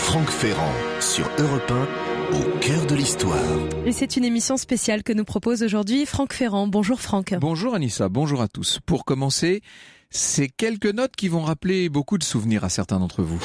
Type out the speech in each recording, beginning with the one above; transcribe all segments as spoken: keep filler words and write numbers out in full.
Franck Ferrand sur Europe un, au cœur de l'histoire. Et c'est une émission spéciale que nous propose aujourd'hui Franck Ferrand. Bonjour Franck. Bonjour Anissa, bonjour à tous. Pour commencer, c'est quelques notes qui vont rappeler beaucoup de souvenirs à certains d'entre vous.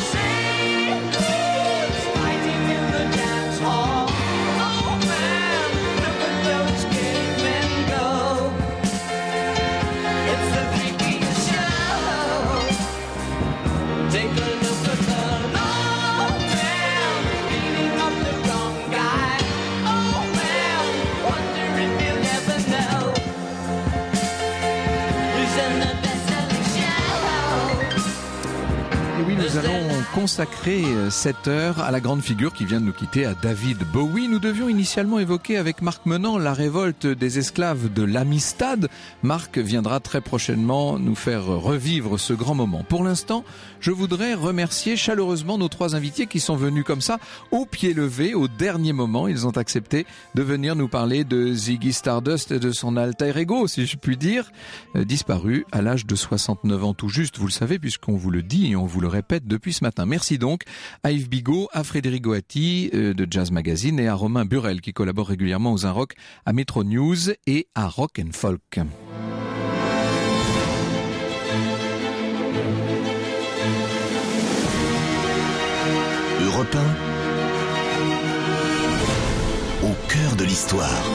Nous allons consacrer cette heure à la grande figure qui vient de nous quitter, à David Bowie. Nous devions initialement évoquer avec Marc Menant la révolte des esclaves de l'Amistad. Marc viendra très prochainement nous faire revivre ce grand moment. Pour l'instant, je voudrais remercier chaleureusement nos trois invités qui sont venus comme ça, au pied levé, au dernier moment. Ils ont accepté de venir nous parler de Ziggy Stardust et de son alter ego, si je puis dire, disparu à l'âge de soixante-neuf ans tout juste. Vous le savez puisqu'on vous le dit et on vous le répète depuis ce matin. Merci donc à Yves Bigot, à Frédéric Goati euh, de Jazz Magazine et à Romain Burel qui collabore régulièrement aux Un Rock, à Metro News et à Rock and Folk. Europe un, au cœur de l'histoire.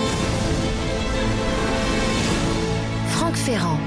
Franck Ferrand.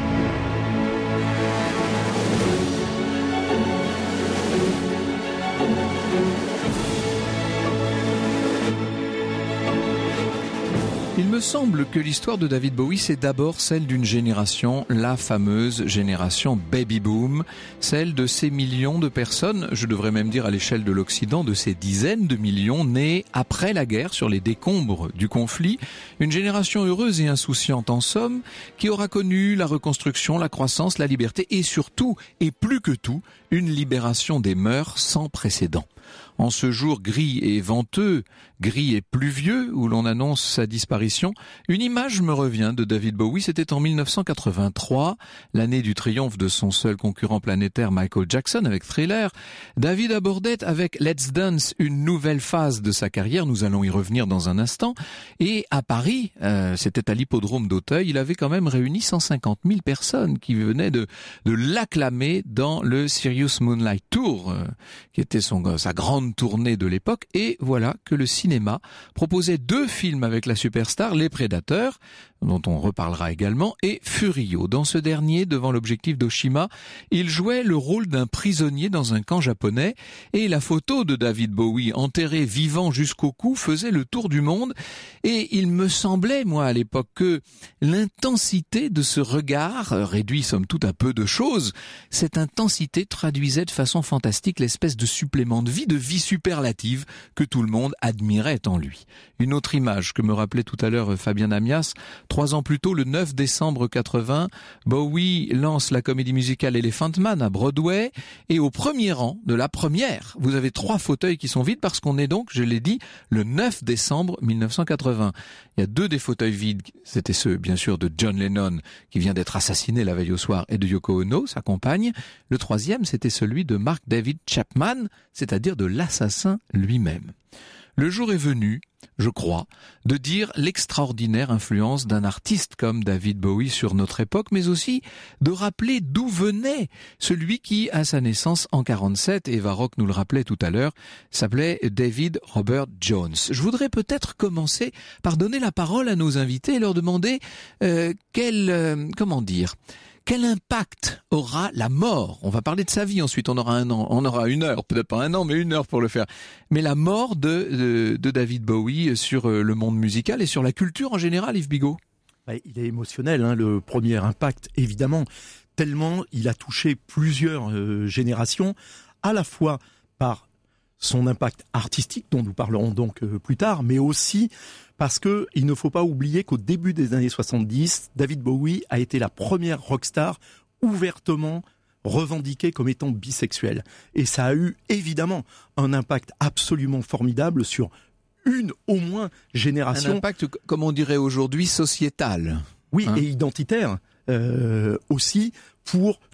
Il me semble que l'histoire de David Bowie, c'est d'abord celle d'une génération, la fameuse génération Baby Boom, celle de ces millions de personnes, je devrais même dire à l'échelle de l'Occident, de ces dizaines de millions nés après la guerre sur les décombres du conflit, une génération heureuse et insouciante en somme, qui aura connu la reconstruction, la croissance, la liberté et surtout, et plus que tout, une libération des mœurs sans précédent. En ce jour gris et venteux, gris et pluvieux, où l'on annonce sa disparition, une image me revient de David Bowie. C'était en mille neuf cent quatre-vingt-trois, l'année du triomphe de son seul concurrent planétaire Michael Jackson avec Thriller. David abordait avec Let's Dance une nouvelle phase de sa carrière, nous allons y revenir dans un instant. Et à Paris, euh, c'était à l'hippodrome d'Auteuil, il avait quand même réuni cent cinquante mille personnes qui venaient de, de l'acclamer dans le Serious Moonlight Tour, euh, qui était son, sa grande tournée de l'époque. Et voilà que le cinéma proposait deux films avec la superstar, Les Prédateurs, dont on reparlera également, et Furio. Dans ce dernier, devant l'objectif d'Oshima, il jouait le rôle d'un prisonnier dans un camp japonais, et la photo de David Bowie, enterré vivant jusqu'au cou, faisait le tour du monde. Et il me semblait, moi, à l'époque, que l'intensité de ce regard, réduit somme toute à peu de choses, cette intensité traduisait de façon fantastique l'espèce de supplément de vie, de vie superlative que tout le monde admirait en lui. Une autre image que me rappelait tout à l'heure Fabien Amias, trois ans plus tôt, le neuf décembre quatre-vingts, Bowie lance la comédie musicale Elephant Man à Broadway, et au premier rang de la première, vous avez trois fauteuils qui sont vides parce qu'on est donc, je l'ai dit, le neuf décembre mille neuf cent quatre-vingts. Il y a deux des fauteuils vides, c'était ceux bien sûr de John Lennon qui vient d'être assassiné la veille au soir et de Yoko Ono, sa compagne. Le troisième, c'était celui de Mark David Chapman, c'est-à-dire de l'assassin lui-même. Le jour est venu, je crois, de dire l'extraordinaire influence d'un artiste comme David Bowie sur notre époque, mais aussi de rappeler d'où venait celui qui, à sa naissance en quarante-sept, Eva Rock nous le rappelait tout à l'heure, s'appelait David Robert Jones. Je voudrais peut-être commencer par donner la parole à nos invités et leur demander euh, quel, euh, comment dire... Quel impact aura la mort? On va parler de sa vie ensuite, on aura un an, on aura une heure, peut-être pas un an, mais une heure pour le faire. Mais la mort de, de, de David Bowie sur le monde musical et sur la culture en général, Yves Bigot. Il est émotionnel, hein, le premier impact, évidemment, tellement il a touché plusieurs euh, générations, à la fois par son impact artistique, dont nous parlerons donc euh, plus tard, mais aussi parce que il ne faut pas oublier qu'au début des années soixante-dix, David Bowie a été la première rockstar ouvertement revendiquée comme étant bisexuelle. Et ça a eu évidemment un impact absolument formidable sur une au moins génération. Un impact, comme on dirait aujourd'hui, sociétal. Oui, hein. Et identitaire euh, aussi pour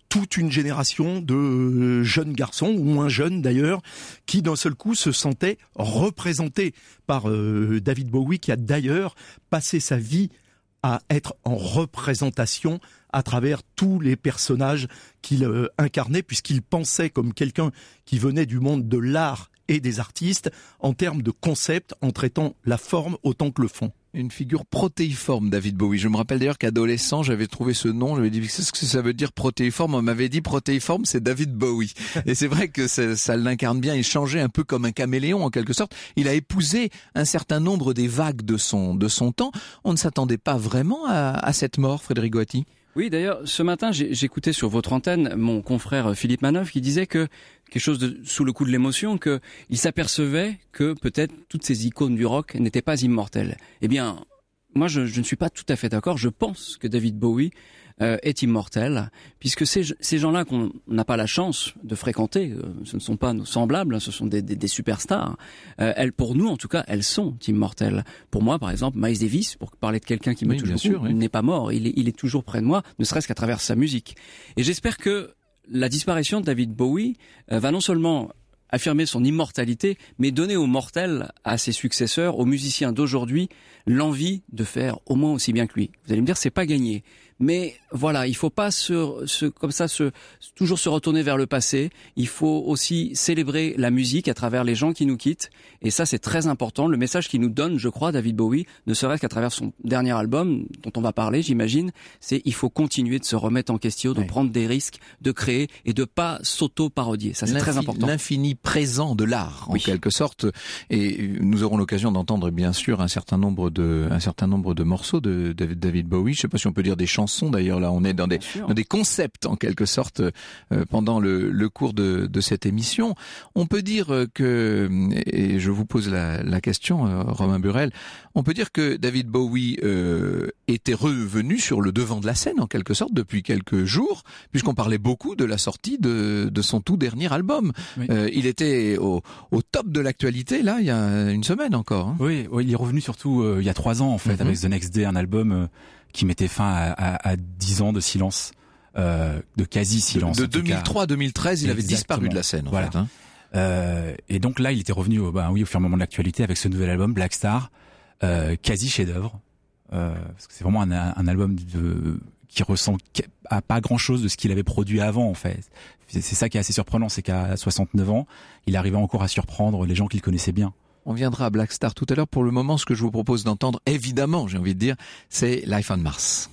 toute une génération de jeunes garçons, ou moins jeunes d'ailleurs, qui d'un seul coup se sentaient représentés par euh, David Bowie, qui a d'ailleurs passé sa vie à être en représentation à travers tous les personnages qu'il euh, incarnait, puisqu'il pensait comme quelqu'un qui venait du monde de l'art et des artistes, en termes de concept, en traitant la forme autant que le fond. Une figure protéiforme, David Bowie. Je me rappelle d'ailleurs qu'adolescent, j'avais trouvé ce nom, j'avais dit, qu'est-ce que ça veut dire protéiforme? On m'avait dit protéiforme, c'est David Bowie. Et c'est vrai que ça, ça l'incarne bien, il changeait un peu comme un caméléon en quelque sorte. Il a épousé un certain nombre des vagues de son, de son temps. On ne s'attendait pas vraiment à, à cette mort, Frédéric Goati. Oui, d'ailleurs, ce matin, j'ai, j'écoutais sur votre antenne mon confrère Philippe Manœuvre qui disait que, quelque chose de, sous le coup de l'émotion, que il s'apercevait que peut-être toutes ces icônes du rock n'étaient pas immortelles. Eh bien, moi, je, je ne suis pas tout à fait d'accord. Je pense que David Bowie euh, est immortel, puisque ces, ces gens-là qu'on n'a pas la chance de fréquenter, euh, ce ne sont pas nos semblables, ce sont des, des, des superstars. Euh, elles, pour nous, en tout cas, elles sont immortelles. Pour moi, par exemple, Miles Davis, pour parler de quelqu'un qui me oui, touche beaucoup, sûr, oui. n'est pas mort. Il est, il est toujours près de moi, ne serait-ce qu'à travers sa musique. Et j'espère que la disparition de David Bowie euh, va non seulement affirmer son immortalité, mais donner aux mortels, à ses successeurs, aux musiciens d'aujourd'hui, l'envie de faire au moins aussi bien que lui. Vous allez me dire, c'est pas gagné. Mais voilà, il faut pas se, se comme ça se toujours se retourner vers le passé. Il faut aussi célébrer la musique à travers les gens qui nous quittent. Et ça, c'est très important. Le message qu'il nous donne, je crois, David Bowie, ne serait-ce qu'à travers son dernier album, dont on va parler, j'imagine, c'est il faut continuer de se remettre en question, de oui. prendre des risques, de créer et de pas s'auto-parodier. Ça, c'est L'infi- très important. L'infini présent de l'art, en oui. quelque sorte. Et nous aurons l'occasion d'entendre, bien sûr, un certain nombre de, un certain nombre de morceaux de David Bowie. Je sais pas si on peut dire des chansons. D'ailleurs, là, on est dans des, dans des concepts, en quelque sorte, euh, pendant le, le cours de, de cette émission. On peut dire que, et je vous pose la, la question, euh, Romain Burel, on peut dire que David Bowie euh, était revenu sur le devant de la scène, en quelque sorte, depuis quelques jours, puisqu'on parlait beaucoup de la sortie de, de son tout dernier album. Oui. Euh, il était au, au top de l'actualité, là, il y a une semaine encore. Hein. Oui, oui, il est revenu surtout euh, il y a trois ans, en fait, mm-hmm. avec The Next Day, un album... Euh, qui mettait fin à, à, à dix ans de silence, euh, de quasi-silence. De, de deux mille trois à deux mille treize, il Exactement. avait disparu de la scène, en voilà. fait. Hein. Euh, et donc là, il était revenu au, bah, oui, au fur et à mesure de l'actualité avec ce nouvel album, Black Star, euh, quasi chef-d'œuvre. Euh, parce que c'est vraiment un, un album de, qui ressemble à pas grand-chose de ce qu'il avait produit avant, en fait. C'est, c'est ça qui est assez surprenant, c'est qu'à soixante-neuf ans, il arrivait encore à surprendre les gens qu'il connaissait bien. On viendra à Black Star tout à l'heure. Pour le moment, ce que je vous propose d'entendre, évidemment, j'ai envie de dire, c'est Life on Mars.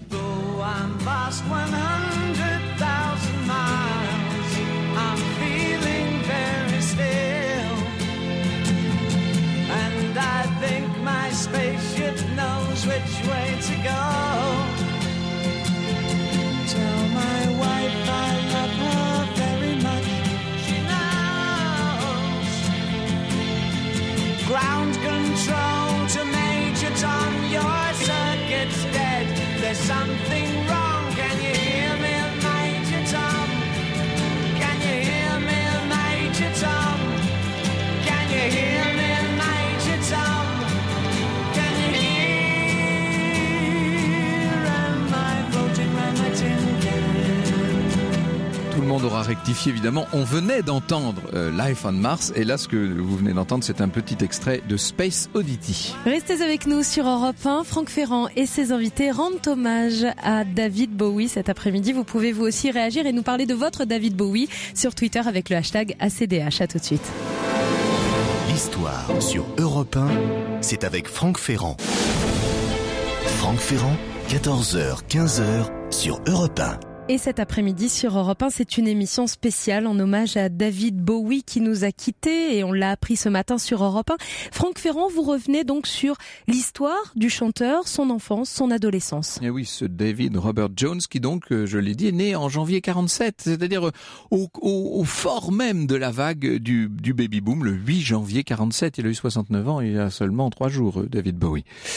Ground control to Major Tom, your circuit's dead. There's something wrong. Can you hear me, Major Tom? Can you hear me, Major Tom? Can you hear me, Major Tom? Can you hear? Am I floating round my tin can? Tout le monde aura rectifié, évidemment. On venait d'entendre euh, Life on Mars, et là, ce que vous venez d'entendre, c'est un petit extrait de Space Oddity. Restez avec nous sur Europe un. Franck Ferrand et ses invités rendent hommage à David Bowie cet après-midi. Vous pouvez vous aussi réagir et nous parler de votre David Bowie sur Twitter avec le hashtag A C D H. À tout de suite. L'histoire sur Europe un, c'est avec Franck Ferrand. Franck Ferrand, quatorze heures quinze sur Europe un. Et cet après-midi sur Europe un, c'est une émission spéciale en hommage à David Bowie qui nous a quittés et on l'a appris ce matin sur Europe un. Franck Ferrand, vous revenez donc sur l'histoire du chanteur, son enfance, son adolescence. Et oui, ce David Robert Jones qui donc, je l'ai dit, est né en janvier quarante-sept, c'est-à-dire au, au, au fort même de la vague du, du baby-boom, le huit janvier quarante-sept. Il a eu soixante-neuf ans il y a seulement trois jours, David Bowie.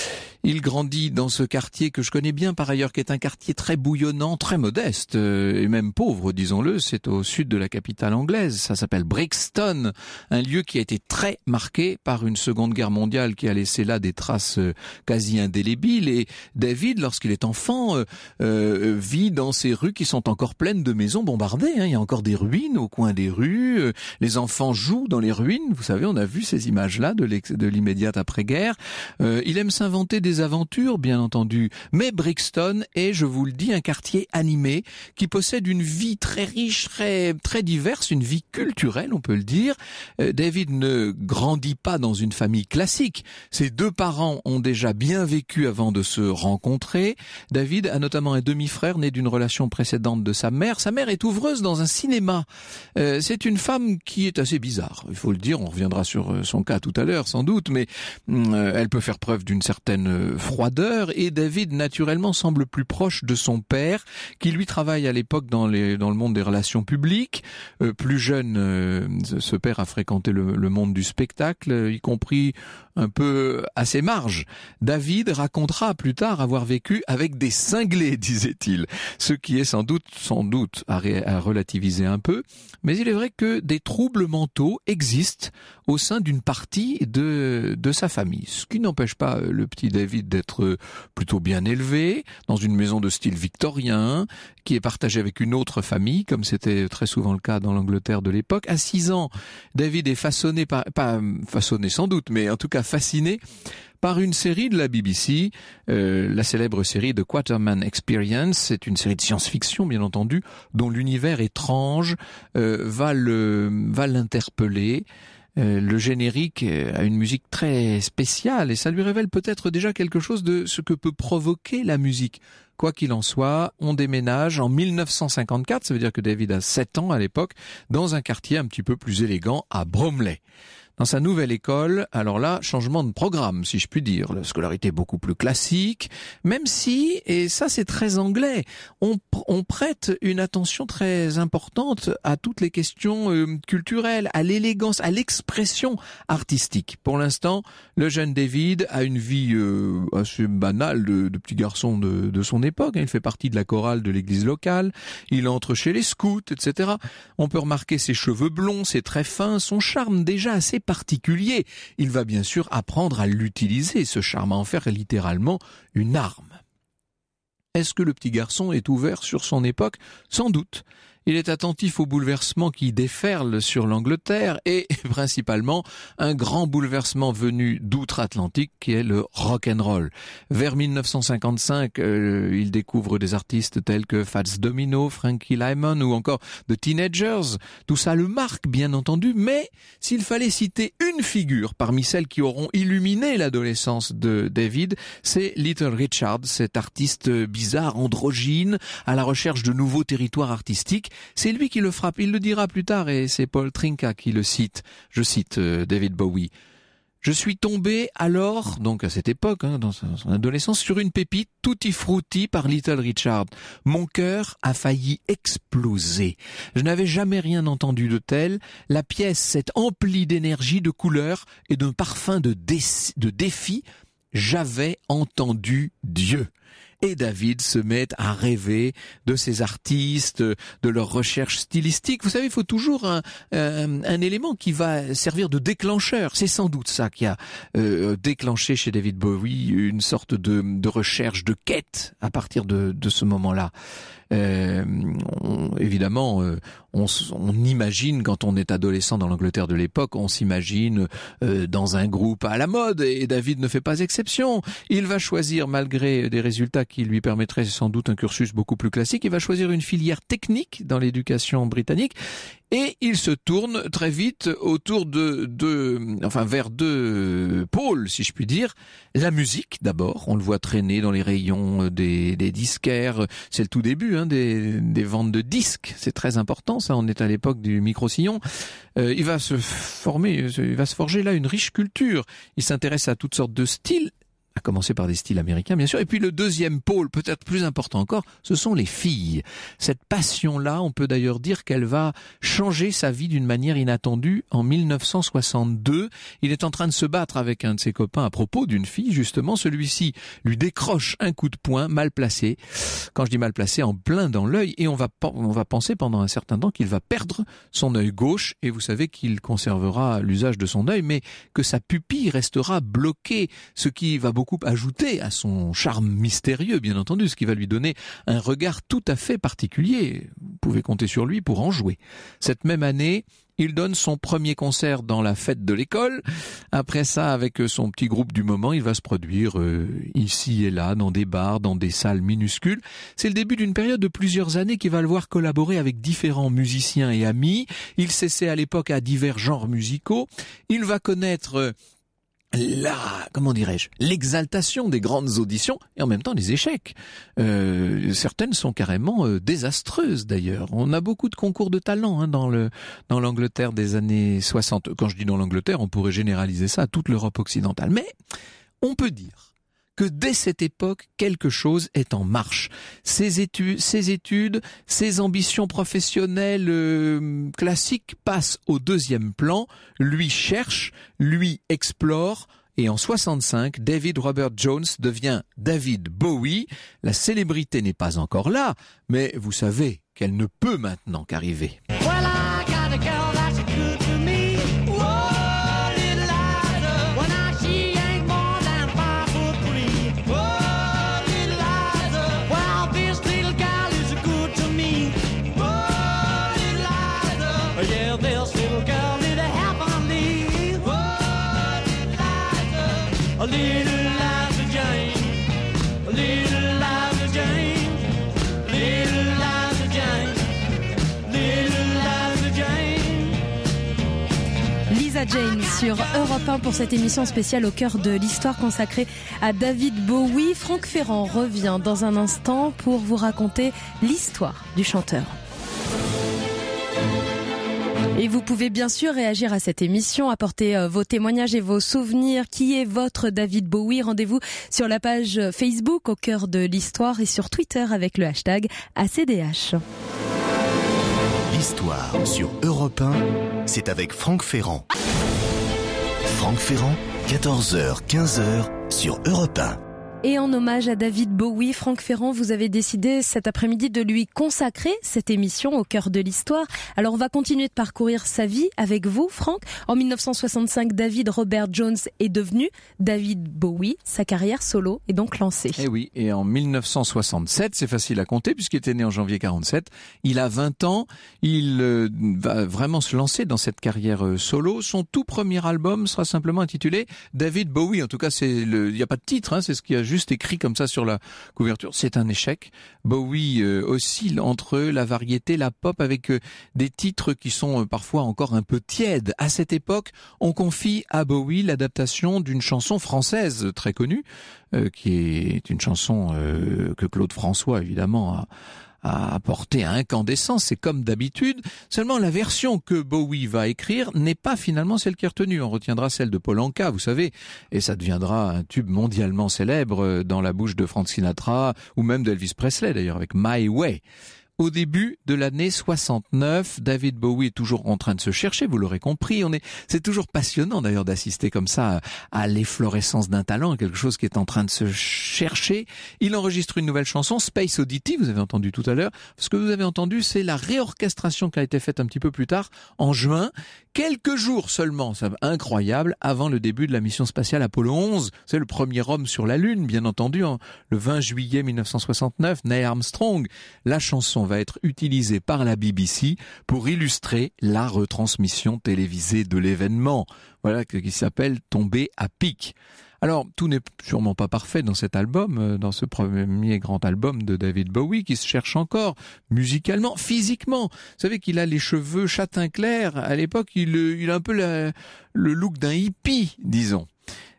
Il grandit dans ce quartier que je connais bien par ailleurs, qui est un quartier très bouillonnant, très modeste, euh, et même pauvre, disons-le. C'est au sud de la capitale anglaise. Ça s'appelle Brixton, un lieu qui a été très marqué par une seconde guerre mondiale qui a laissé là des traces euh, quasi indélébiles. Et David, lorsqu'il est enfant, euh, euh, vit dans ces rues qui sont encore pleines de maisons bombardées. Hein. Il y a encore des ruines au coin des rues. Euh, les enfants jouent dans les ruines. Vous savez, on a vu ces images-là de, de l'immédiate après-guerre. Euh, il aime s'inventer des aventures, bien entendu. Mais Brixton est, je vous le dis, un quartier animé qui possède une vie très riche, très, très diverse, une vie culturelle, on peut le dire. Euh, David ne grandit pas dans une famille classique. Ses deux parents ont déjà bien vécu avant de se rencontrer. David a notamment un demi-frère né d'une relation précédente de sa mère. Sa mère est ouvreuse dans un cinéma. Euh, c'est une femme qui est assez bizarre, il faut le dire. On reviendra sur son cas tout à l'heure, sans doute, mais euh, elle peut faire preuve d'une certaine froideur, et David, naturellement, semble plus proche de son père, qui lui travaille à l'époque dans, les, dans le monde des relations publiques. Euh, plus jeune, euh, ce père a fréquenté le, le monde du spectacle, y compris un peu à ses marges. David racontera plus tard avoir vécu avec des cinglés, disait-il, ce qui est sans doute, sans doute à, ré, à relativiser un peu, mais il est vrai que des troubles mentaux existent au sein d'une partie de, de sa famille, ce qui n'empêche pas le petit David d'être plutôt bien élevé, dans une maison de style victorien, qui est partagée avec une autre famille, comme c'était très souvent le cas dans l'Angleterre de l'époque. À six ans, David est façonné par, pas façonné sans doute, mais en tout cas fasciné par une série de la B B C, euh, la célèbre série The Quatermain Experience. C'est une série de science-fiction, bien entendu, dont l'univers étrange euh, va le va l'interpeller. Euh, le générique a une musique très spéciale et ça lui révèle peut-être déjà quelque chose de ce que peut provoquer la musique. Quoi qu'il en soit, on déménage en mille neuf cent cinquante-quatre, ça veut dire que David a sept ans à l'époque, dans un quartier un petit peu plus élégant à Bromley. Dans sa nouvelle école, alors là, changement de programme, si je puis dire. La scolarité est beaucoup plus classique, même si, et ça c'est très anglais, on, on prête une attention très importante à toutes les questions euh, culturelles, à l'élégance, à l'expression artistique. Pour l'instant, le jeune David a une vie euh, assez banale de, de petit garçon de, de son époque. Il fait partie de la chorale de l'église locale, il entre chez les scouts, et cetera. On peut remarquer ses cheveux blonds, ses traits fins, son charme déjà assez particulier. Il va bien sûr apprendre à l'utiliser, ce charme, à en faire littéralement une arme. Est-ce que le petit garçon est ouvert sur son époque ? Sans doute. Il est attentif aux bouleversements qui déferlent sur l'Angleterre et principalement un grand bouleversement venu d'outre-Atlantique qui est le rock'n'roll. Vers mille neuf cent cinquante-cinq, euh, il découvre des artistes tels que Fats Domino, Frankie Lymon ou encore The Teenagers. Tout ça le marque bien entendu, mais s'il fallait citer une figure parmi celles qui auront illuminé l'adolescence de David, c'est Little Richard, cet artiste bizarre, androgyne, à la recherche de nouveaux territoires artistiques. C'est lui qui le frappe, il le dira plus tard et c'est Paul Trinka qui le cite. Je cite euh, David Bowie. Je suis tombé alors, donc à cette époque, hein, dans son adolescence, sur une pépite tutti frutti par Little Richard. Mon cœur a failli exploser. Je n'avais jamais rien entendu de tel. La pièce s'est emplie d'énergie, de couleurs et d'un parfum de, dé- de défi. J'avais entendu Dieu. Et David se met à rêver de ces artistes, de leurs recherches stylistiques. Vous savez, il faut toujours un, un, un élément qui va servir de déclencheur. C'est sans doute ça qui a euh, déclenché chez David Bowie une sorte de, de recherche, de quête à partir de, de ce moment-là. Euh, on, évidemment, euh, on, on imagine quand on est adolescent dans l'Angleterre de l'époque, on s'imagine euh, dans un groupe à la mode et David ne fait pas exception. Il va choisir, malgré des résultats qui lui permettraient sans doute un cursus beaucoup plus classique, il va choisir une filière technique dans l'éducation britannique. Et il se tourne très vite autour de, de, enfin vers deux pôles, si je puis dire. La musique, d'abord, on le voit traîner dans les rayons des, des disquaires. C'est le tout début hein, des, des ventes de disques. C'est très important, ça. On est à l'époque du micro-sillon. Euh, il va se former, il va se forger là une riche culture. Il s'intéresse à toutes sortes de styles. à commencer par des styles américains bien sûr. Et puis le deuxième pôle, peut-être plus important encore, ce sont les filles. Cette passion-là, on peut d'ailleurs dire qu'elle va changer sa vie d'une manière inattendue en mille neuf cent soixante-deux. Il est en train de se battre avec un de ses copains à propos d'une fille, justement. Celui-ci lui décroche un coup de poing mal placé. Quand je dis mal placé, en plein dans l'œil. Et on va, on va penser pendant un certain temps qu'il va perdre son œil gauche. Et vous savez qu'il conservera l'usage de son œil, mais que sa pupille restera bloquée. Ce qui va beaucoup ajouter à son charme mystérieux, bien entendu, ce qui va lui donner un regard tout à fait particulier. Vous pouvez compter sur lui pour en jouer. Cette même année, il donne son premier concert dans la fête de l'école. Après ça, avec son petit groupe du moment, il va se produire euh, ici et là, dans des bars, dans des salles minuscules. C'est le début d'une période de plusieurs années qui va le voir collaborer avec différents musiciens et amis. Il s'essaie à l'époque à divers genres musicaux. Il va connaître... Euh, la, comment dirais-je, l'exaltation des grandes auditions et en même temps des échecs. Euh, certaines sont carrément euh, désastreuses d'ailleurs. On a beaucoup de concours de talent hein, dans le dans l'Angleterre des années soixante. Quand je dis dans l'Angleterre, on pourrait généraliser ça à toute l'Europe occidentale. Mais on peut dire que dès cette époque, quelque chose est en marche. Ses études, ses, études, ses ambitions professionnelles euh, classiques passent au deuxième plan. Lui cherche, lui explore. Et en soixante-cinq, David Robert Jones devient David Bowie. La célébrité n'est pas encore là, mais vous savez qu'elle ne peut maintenant qu'arriver. Well, I got a girl that's good to me. Whoa, little Liza. When I she ain't more than five foot three. Whoa, little Liza. Well, this little gal is good to me. Whoa, little Liza. Yeah, this little girl is a heavenly. Whoa, little Liza. A little Liza Jane. A little Liza Jane. Little Liza Jane. Lisa Jane sur Europe un pour cette émission spéciale au cœur de l'histoire consacrée à David Bowie. Franck Ferrand revient dans un instant pour vous raconter l'histoire du chanteur. Et vous pouvez bien sûr réagir à cette émission, apporter euh, vos témoignages et vos souvenirs. Qui est votre David Bowie? Rendez-vous sur la page Facebook au cœur de l'histoire et sur Twitter avec le hashtag A C D H. L'histoire sur Europe un, c'est avec Franck Ferrand. Franck Ferrand, quatorze heures quinze sur Europe un. Et en hommage à David Bowie, Franck Ferrand, vous avez décidé cet après-midi de lui consacrer cette émission au cœur de l'histoire. Alors on va continuer de parcourir sa vie avec vous, Franck. En mille neuf cent soixante-cinq, David Robert Jones est devenu David Bowie. Sa carrière solo est donc lancée. Eh oui, et en mille neuf cent soixante-sept, c'est facile à compter puisqu'il était né en janvier quarante-sept, il a vingt ans, il euh, va vraiment se lancer dans cette carrière euh, solo. Son tout premier album sera simplement intitulé David Bowie. En tout cas, c'est le, il n'y a pas de titre, hein, c'est ce qu'il y a juste écrit comme ça sur la couverture. C'est un échec. Bowie euh, oscille entre la variété, la pop, avec euh, des titres qui sont euh, parfois encore un peu tièdes. À cette époque, on confie à Bowie l'adaptation d'une chanson française très connue, euh, qui est une chanson euh, que Claude François, évidemment, a à apporter à incandescence, c'est comme d'habitude. Seulement la version que Bowie va écrire n'est pas finalement celle qui est retenue. On retiendra celle de Paul Anka, vous savez, et ça deviendra un tube mondialement célèbre dans la bouche de Frank Sinatra ou même d'Elvis Presley d'ailleurs avec My Way. Au début de l'année soixante-neuf, David Bowie est toujours en train de se chercher, vous l'aurez compris. On est, c'est toujours passionnant d'ailleurs d'assister comme ça à l'efflorescence d'un talent, quelque chose qui est en train de se chercher. Il enregistre une nouvelle chanson, Space Oddity, vous avez entendu tout à l'heure. Ce que vous avez entendu, c'est la réorchestration qui a été faite un petit peu plus tard, en juin, quelques jours seulement, c'est incroyable, avant le début de la mission spatiale Apollo onze. C'est le premier homme sur la Lune, bien entendu, en, le vingt juillet mille neuf cent soixante-neuf, Neil Armstrong. La chanson va être utilisée par la B B C pour illustrer la retransmission télévisée de l'événement. Voilà, qui s'appelle Tomber à pic. Alors, tout n'est sûrement pas parfait dans cet album, dans ce premier grand album de David Bowie, qui se cherche encore, musicalement, physiquement. Vous savez qu'il a les cheveux châtain clair. À l'époque, il, il a un peu la, le look d'un hippie, disons.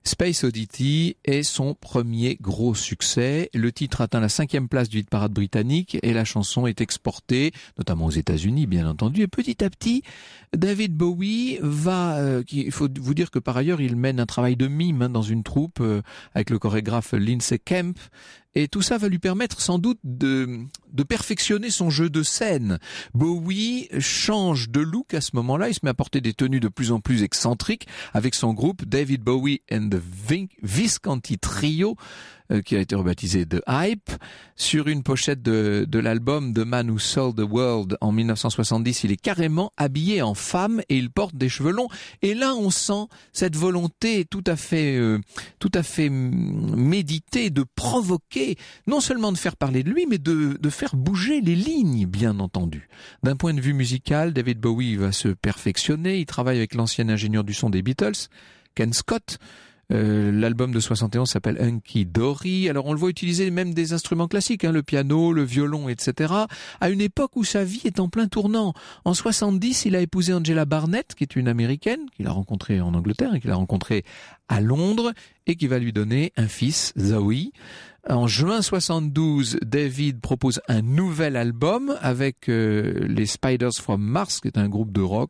Space Oddity est son premier gros succès. Le titre atteint la cinquième place du hit-parade britannique et la chanson est exportée, notamment aux États-Unis, bien entendu. Et petit à petit, David Bowie va... Euh, il faut vous dire que par ailleurs, il mène un travail de mime hein, dans une troupe euh, avec le chorégraphe Lindsay Kemp. Et tout ça va lui permettre sans doute de, de perfectionner son jeu de scène. Bowie change de look à ce moment-là. Il se met à porter des tenues de plus en plus excentriques avec son groupe David Bowie and the Visconti Trio, euh, qui a été rebaptisé The Hype. Sur une pochette de, de l'album The Man Who Sold the World en dix-neuf cent soixante-dix, il est carrément habillé en femme et il porte des cheveux longs. Et là, on sent cette volonté tout à fait, euh, tout à fait méditée de provoquer non seulement de faire parler de lui, mais de, de faire bouger les lignes, bien entendu. D'un point de vue musical, David Bowie va se perfectionner. Il travaille avec l'ancien ingénieur du son des Beatles, Ken Scott. Euh, l'album de soixante et onze s'appelle Hunky Dory. Alors on le voit utiliser même des instruments classiques, hein, le piano, le violon, et cetera. À une époque où sa vie est en plein tournant. En soixante-dix, il a épousé Angela Barnett, qui est une américaine, qu'il a rencontrée en Angleterre et qu'il a rencontrée à Londres et qui va lui donner un fils, Zoe. En juin soixante-douze, David propose un nouvel album avec euh, les Spiders from Mars, qui est un groupe de rock.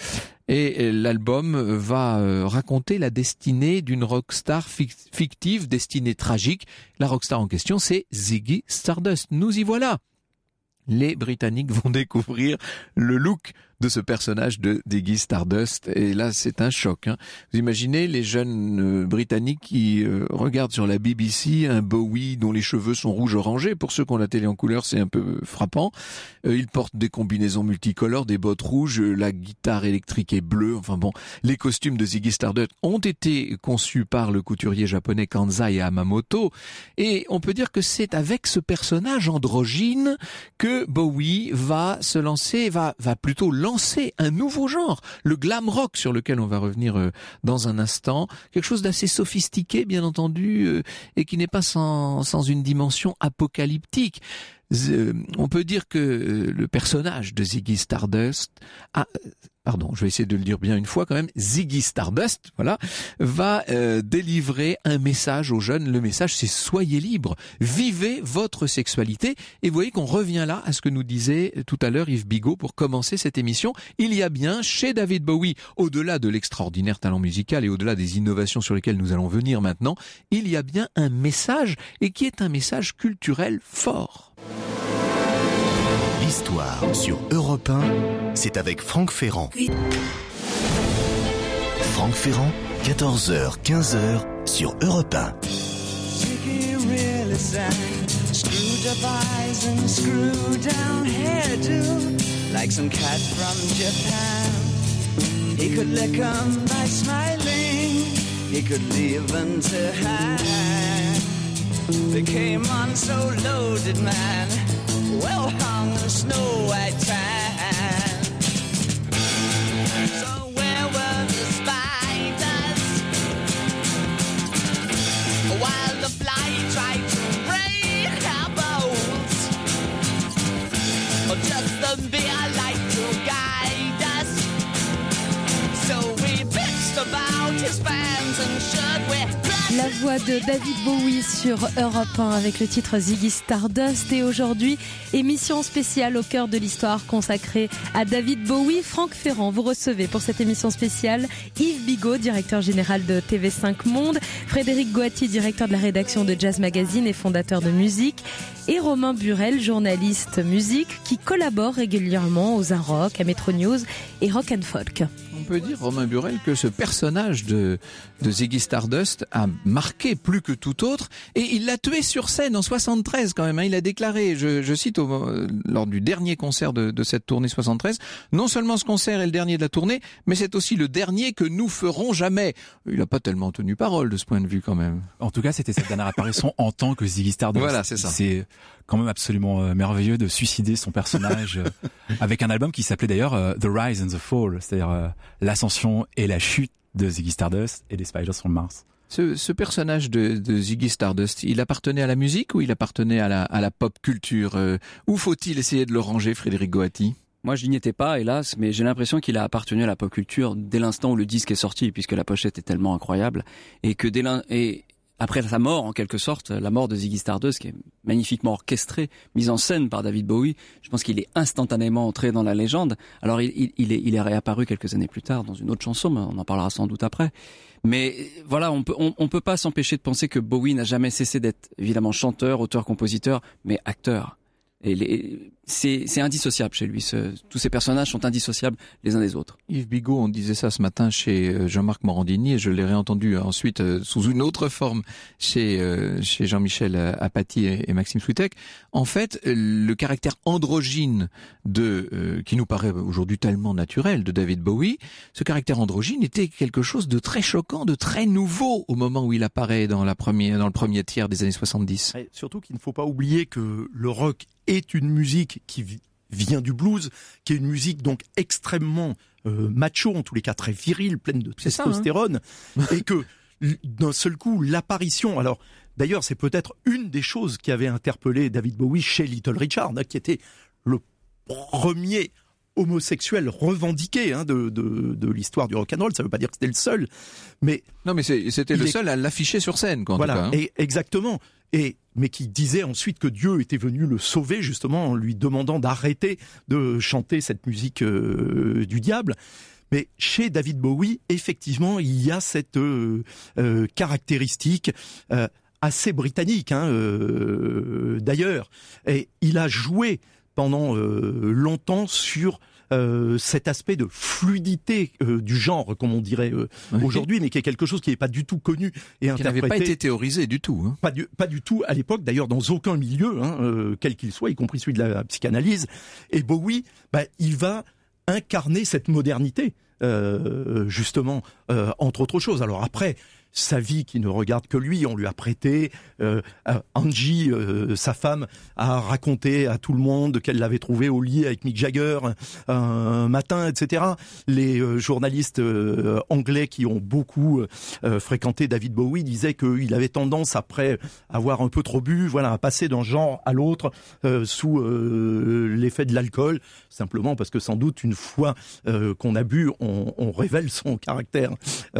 Et l'album va euh, raconter la destinée d'une rockstar fictive, destinée tragique. La rockstar en question, c'est Ziggy Stardust. Nous y voilà. Les Britanniques vont découvrir le look de ce personnage de Ziggy Stardust. Et là, c'est un choc. Hein. Vous imaginez les jeunes euh, Britanniques qui euh, regardent sur la B B C un Bowie dont les cheveux sont rouge-orangé. Pour ceux qui ont la télé en couleur, c'est un peu frappant. Euh, il porte des combinaisons multicolores, des bottes rouges, euh, la guitare électrique est bleue. Enfin bon, les costumes de Ziggy Stardust ont été conçus par le couturier japonais Kanzai Yamamoto. Et on peut dire que c'est avec ce personnage androgyne que Bowie va se lancer, va, va plutôt lancer un nouveau genre, le glam rock, sur lequel on va revenir euh, dans un instant. Quelque chose d'assez sophistiqué, bien entendu, euh, et qui n'est pas sans, sans une dimension apocalyptique. Euh, on peut dire que euh, le personnage de Ziggy Stardust a... Pardon, je vais essayer de le dire bien une fois quand même. Ziggy Stardust, voilà, va euh, délivrer un message aux jeunes. Le message, c'est soyez libres, vivez votre sexualité. Et vous voyez qu'on revient là à ce que nous disait tout à l'heure Yves Bigot pour commencer cette émission. Il y a bien chez David Bowie, au-delà de l'extraordinaire talent musical et au-delà des innovations sur lesquelles nous allons venir maintenant, il y a bien un message et qui est un message culturel fort. L'histoire sur Europe un, c'est avec Franck Ferrand. Franck Ferrand, quatorze heures quinze heures sur Europe un. Screwed up eyes and screw down hairdo, like some cat from Japan. He could lick 'em by smiling, he could leave 'em to hang. They came on so loaded, man, well hung in snow white tan. So where were the spiders while the fly tried to break our bones? Or just the beer light to guide us? So we bitched about his fans and should we? La voix de David Bowie sur Europe un avec le titre Ziggy Stardust. Et aujourd'hui, émission spéciale au cœur de l'histoire consacrée à David Bowie. Franck Ferrand, vous recevez pour cette émission spéciale Yves Bigot, directeur général de T V cinq Monde, Frédéric Goati, directeur de la rédaction de Jazz Magazine et fondateur de Musique, et Romain Burel, journaliste musique, qui collabore régulièrement aux Un Rock, à Metro News et Rock and Folk. On peut dire, Romain Burel, que ce personnage de, de Ziggy Stardust a marqué plus que tout autre, et il l'a tué sur scène en soixante-treize quand même. Hein. Il a déclaré, je, je cite au, lors du dernier concert de, de cette tournée soixante-treize, non seulement ce concert est le dernier de la tournée, mais c'est aussi le dernier que nous ferons jamais. Il n'a pas tellement tenu parole de ce point de vue quand même. En tout cas, c'était sa dernière apparition en tant que Ziggy Stardust. Voilà, c'est ça. C'est quand même absolument euh, merveilleux de suicider son personnage euh, avec un album qui s'appelait d'ailleurs euh, The Rise and the Fall, c'est-à-dire euh, l'ascension et la chute de Ziggy Stardust et des Spiders from Mars. Ce, ce personnage de, de Ziggy Stardust, il appartenait à la musique ou il appartenait à la, à la pop culture euh, Où faut-il essayer de le ranger, Frédéric Goati ? Moi, je n'y étais pas, hélas, mais j'ai l'impression qu'il a appartenu à la pop culture dès l'instant où le disque est sorti, puisque la pochette est tellement incroyable, et que dès l'in... et après sa mort, en quelque sorte, la mort de Ziggy Stardust, qui est magnifiquement orchestrée, mise en scène par David Bowie, je pense qu'il est instantanément entré dans la légende. Alors, il, il, il, est, il est réapparu quelques années plus tard dans une autre chanson, mais on en parlera sans doute après. Mais voilà, on peut, on, on peut pas s'empêcher de penser que Bowie n'a jamais cessé d'être évidemment chanteur, auteur, compositeur, mais acteur. Et les, c'est, c'est indissociable chez lui. Ce, tous ces personnages sont indissociables les uns des autres. Yves Bigot, on disait ça ce matin chez Jean-Marc Morandini, et je l'ai réentendu ensuite euh, sous une autre forme chez euh, chez Jean-Michel Apathy et, et Maxime Switek. En fait, le caractère androgyne de euh, qui nous paraît aujourd'hui tellement naturel de David Bowie, ce caractère androgyne était quelque chose de très choquant, de très nouveau au moment où il apparaît dans la première dans le premier tiers des années soixante-dix. Et surtout qu'il ne faut pas oublier que le rock est une musique qui vient du blues, qui est une musique donc extrêmement euh, macho, en tous les cas très virile, pleine de testostérone, hein. Et que d'un seul coup, l'apparition, alors d'ailleurs c'est peut-être une des choses qui avait interpellé David Bowie chez Little Richard, hein, qui était le premier homosexuel revendiqué hein, de, de, de l'histoire du rock'n'roll. Ça veut pas dire que c'était le seul, mais non, mais c'est, c'était le est... seul à l'afficher sur scène, quoi. En voilà, tout cas, hein. Et exactement. Et mais qui disait ensuite que Dieu était venu le sauver justement en lui demandant d'arrêter de chanter cette musique euh, du diable. Mais chez David Bowie, effectivement, il y a cette euh, euh, caractéristique euh, assez britannique, hein, euh, d'ailleurs. Et il a joué pendant euh, longtemps sur euh, cet aspect de fluidité euh, du genre, comme on dirait euh, oui. aujourd'hui, mais qui est quelque chose qui n'est pas du tout connu et interprété. Qui n'avait pas été théorisé du tout. Hein. Pas du, pas du tout à l'époque, d'ailleurs dans aucun milieu, hein, euh, quel qu'il soit, y compris celui de la psychanalyse. Et Bowie, bah, il va incarner cette modernité, euh, justement, euh, entre autres choses. Alors après, sa vie qui ne regarde que lui, on lui a prêté. Euh, Angie, euh, sa femme, a raconté à tout le monde qu'elle l'avait trouvé au lit avec Mick Jagger un matin, et cetera. Les euh, journalistes euh, anglais qui ont beaucoup euh, fréquenté David Bowie disaient qu'il avait tendance, après avoir un peu trop bu, voilà, à passer d'un genre à l'autre euh, sous euh, l'effet de l'alcool, simplement parce que sans doute une fois euh, qu'on a bu, on, on révèle son caractère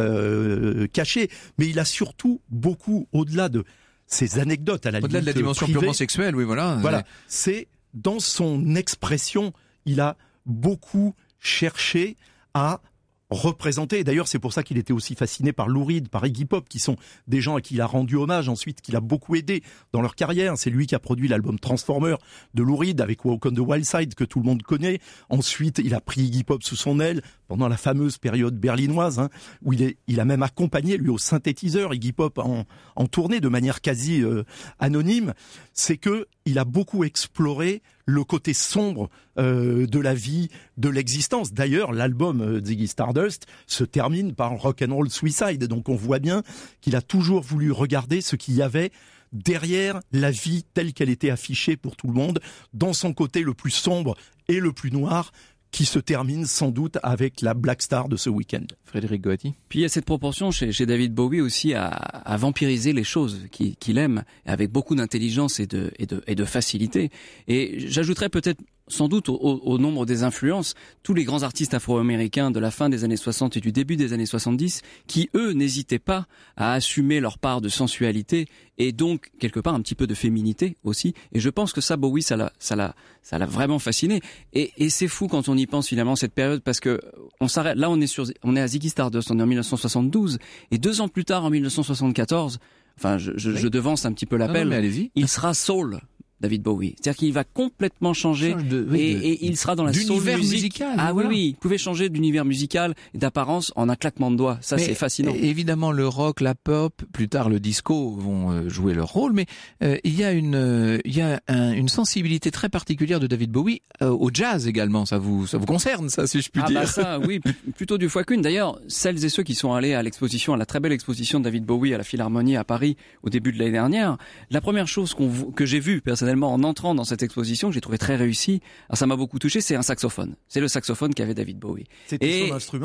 euh, caché. Mais il a surtout beaucoup, au-delà de ces anecdotes à la limite au-delà de la dimension privée, purement sexuelle, oui, voilà. Voilà, c'est dans son expression, il a beaucoup cherché à représenter. Et d'ailleurs, c'est pour ça qu'il était aussi fasciné par Lou Reed, par Iggy Pop, qui sont des gens à qui il a rendu hommage, ensuite qu'il a beaucoup aidé dans leur carrière. C'est lui qui a produit l'album Transformer de Lou Reed avec Walk on the Wild Side que tout le monde connaît. Ensuite, il a pris Iggy Pop sous son aile pendant la fameuse période berlinoise, hein, où il est, il a même accompagné lui au synthétiseur Iggy Pop en, en tournée de manière quasi euh, anonyme. C'est que il a beaucoup exploré le côté sombre euh, de la vie, de l'existence. D'ailleurs, l'album euh, Ziggy Stardust se termine par Rock'n'Roll Suicide. Donc on voit bien qu'il a toujours voulu regarder ce qu'il y avait derrière la vie telle qu'elle était affichée pour tout le monde, dans son côté le plus sombre et le plus noir, qui se termine sans doute avec la Black Star de ce week-end. Frédéric Goati. Puis il y a cette proportion chez, chez David Bowie aussi à, à vampiriser les choses qu'il, qu'il aime, avec beaucoup d'intelligence et de, et de, et de facilité. Et j'ajouterais peut-être sans doute au, au nombre des influences, tous les grands artistes afro-américains de la fin des années soixante et du début des années soixante-dix, qui eux n'hésitaient pas à assumer leur part de sensualité et donc quelque part un petit peu de féminité aussi. Et je pense que ça, Bowie, ça l'a, ça l'a, ça l'a vraiment fasciné. Et, et c'est fou quand on y pense finalement cette période, parce que on s'arrête. Là, on est sur, on est à Ziggy Stardust, on est en dix-neuf cent soixante-douze, et deux ans plus tard, en dix-neuf cent soixante-quatorze, enfin, je, je, oui. je devance un petit peu l'appel. Non, non, mais allez-y. Il sera soul. David Bowie, c'est-à-dire qu'il va complètement changer de, oui, et, de, et il sera dans la soul music. musical. Ah voilà. oui, oui, il pouvait changer d'univers musical et d'apparence en un claquement de doigts. Ça, mais c'est fascinant. Évidemment, le rock, la pop, plus tard le disco vont jouer leur rôle, mais euh, il y a une, euh, il y a un, une sensibilité très particulière de David Bowie euh, au jazz également. Ça vous, ça vous concerne, ça, si je puis ah dire. Ah bah ça, oui, plutôt deux fois qu'une. D'ailleurs, celles et ceux qui sont allés à l'exposition, à la très belle exposition de David Bowie à la Philharmonie à Paris au début de l'année dernière, la première chose qu'on, que j'ai vue personnellement en entrant dans cette exposition, que j'ai trouvé très réussie, alors ça m'a beaucoup touché, c'est un saxophone. C'est le saxophone qu'avait David Bowie. C'était et, son instrument.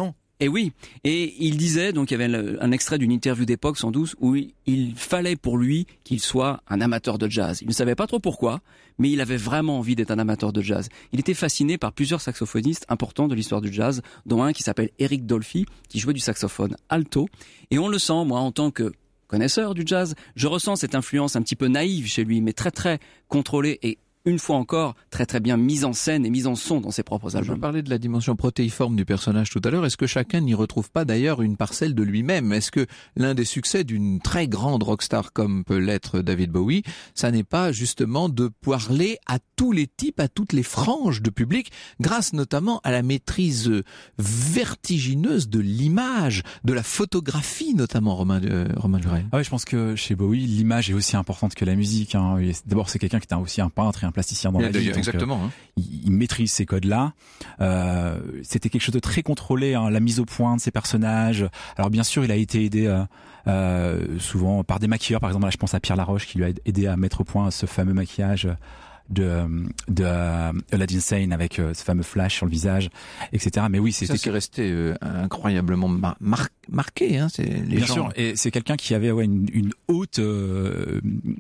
Et oui, et il disait, donc il y avait le, un extrait d'une interview d'époque sans doute, où il, il fallait pour lui qu'il soit un amateur de jazz. Il ne savait pas trop pourquoi, mais il avait vraiment envie d'être un amateur de jazz. Il était fasciné par plusieurs saxophonistes importants de l'histoire du jazz, dont un qui s'appelle Eric Dolphy, qui jouait du saxophone alto. Et on le sent, moi, en tant que connaisseur du jazz, je ressens cette influence un petit peu naïve chez lui, mais très très contrôlée et une fois encore, très très bien mise en scène et mise en son dans ses propres albums. Je parlais de la dimension protéiforme du personnage tout à l'heure. Est-ce que chacun n'y retrouve pas d'ailleurs une parcelle de lui-même? Est-ce que l'un des succès d'une très grande rockstar comme peut l'être David Bowie, ça n'est pas justement de parler à tous les types, à toutes les franges de public, grâce notamment à la maîtrise vertigineuse de l'image, de la photographie notamment, Romain, euh, Romain Lurel? Ah ouais, je pense que chez Bowie, l'image est aussi importante que la musique. Hein. D'abord, c'est quelqu'un qui est aussi un peintre et un plasticien dans la vie. Exactement. Donc, euh, hein. il, il maîtrise ces codes-là. Euh, c'était quelque chose de très contrôlé, hein, la mise au point de ses personnages. Alors bien sûr, il a été aidé euh, euh, souvent par des maquilleurs. Par exemple, là, je pense à Pierre Laroche qui lui a aidé à mettre au point ce fameux maquillage de de euh, Aladdin Sane avec euh, ce fameux flash sur le visage, et cetera. Mais oui, c'était ça, c'est resté euh, incroyablement mar- mar- marqué. Hein, c'est les bien gens... sûr. Et c'est quelqu'un qui avait ouais une, une haute euh,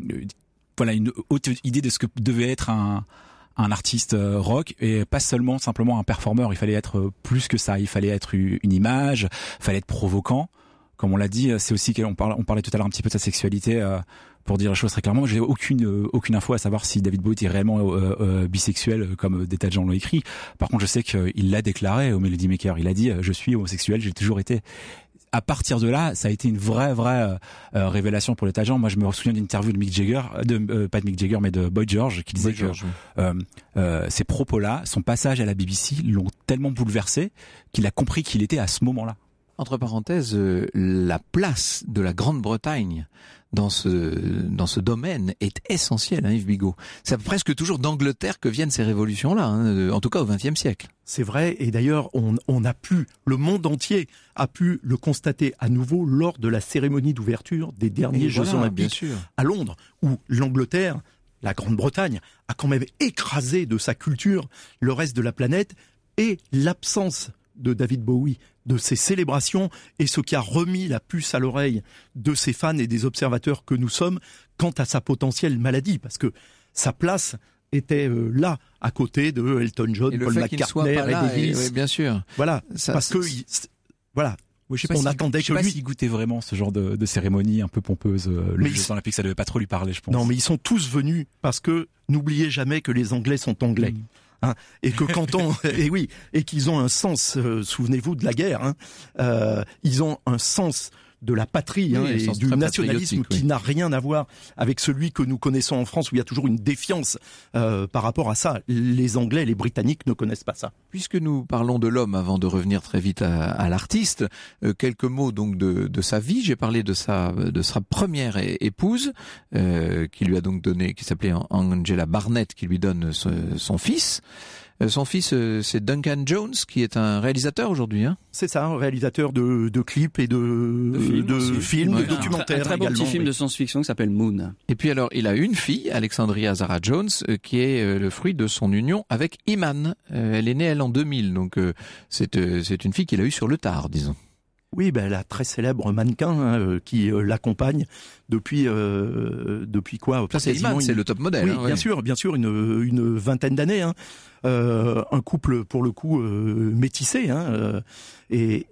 voilà une haute idée de ce que devait être un un artiste rock et pas seulement simplement un performeur. Il fallait être plus que ça. Il fallait être une image, il fallait être provoquant. Comme on l'a dit, c'est aussi qu'on parlait, on parlait tout à l'heure un petit peu de sa sexualité. Euh, pour dire les choses très clairement, j'ai aucune euh, aucune info à savoir si David Bowie était réellement euh, euh, bisexuel comme des tas de gens l'ont écrit. Par contre, je sais qu'il l'a déclaré au Melody Maker. Il a dit je suis homosexuel, j'ai toujours été. À partir de là, ça a été une vraie vraie euh, révélation pour les tas de gens. Moi, je me souviens d'une interview de Mick Jagger, de euh, pas de Mick Jagger, mais de Boy George, qui disait Boy que George, oui. euh, euh, ces propos-là, son passage à la B B C, l'ont tellement bouleversé qu'il a compris qu'il était à ce moment-là. Entre parenthèses, euh, la place de la Grande-Bretagne dans ce dans ce domaine est essentielle, hein, Yves Bigot. C'est presque toujours d'Angleterre que viennent ces révolutions-là, hein, en tout cas au vingtième siècle. C'est vrai, et d'ailleurs, on, on a pu, le monde entier a pu le constater à nouveau lors de la cérémonie d'ouverture des derniers Et Jeux voilà, Olympiques à Londres, où l'Angleterre, la Grande-Bretagne, a quand même écrasé de sa culture le reste de la planète, et l'absence de David Bowie, de ses célébrations, et ce qui a remis la puce à l'oreille de ses fans et des observateurs que nous sommes quant à sa potentielle maladie, parce que sa place était euh, là, à côté de Elton John, Paul McCartney, Ray Davies. Oui, bien sûr. Voilà, ça, parce ça, que il, voilà. Oui, je sais pas on si, attendait je sais que pas lui. s'il goûtait vraiment ce genre de, de cérémonie un peu pompeuse. Le Mais Jeux Olympiques, ça devait pas trop lui parler, je pense. Non, mais ils sont tous venus parce que n'oubliez jamais que les Anglais sont anglais. Mmh. Hein, et que quand on et oui et qu'ils ont un sens, euh, souvenez-vous de la guerre, hein, euh, ils ont un sens de la patrie, hein, oui, et du nationalisme qui oui. n'a rien à voir avec celui que nous connaissons en France où il y a toujours une défiance euh, par rapport à ça. Les Anglais, les Britanniques ne connaissent pas ça. Puisque nous parlons de l'homme avant de revenir très vite à, à l'artiste, euh, quelques mots donc de, de sa vie. J'ai parlé de sa de sa première épouse euh, qui lui a donc donné, qui s'appelait Angela Barnett, qui lui donne ce, son fils. Son fils, c'est Duncan Jones, qui est un réalisateur aujourd'hui. Hein. C'est ça, un réalisateur de, de clips et de, de films, de, films, ouais. de documentaires. Un très bon petit film oui. de science-fiction qui s'appelle Moon. Et puis alors, il a une fille, Alexandria Zara Jones, qui est le fruit de son union avec Iman. Elle est née, elle, en deux mille, donc c'est, c'est une fille qu'il a eue sur le tard, disons. Oui, ben la très célèbre mannequin hein, qui euh, l'accompagne depuis euh, depuis quoi Ça c'est Iman, une... c'est le top modèle. Oui, hein, bien oui. sûr, bien sûr, une une vingtaine d'années. Hein. Euh, un couple pour le coup euh, métissé. Hein, euh, et,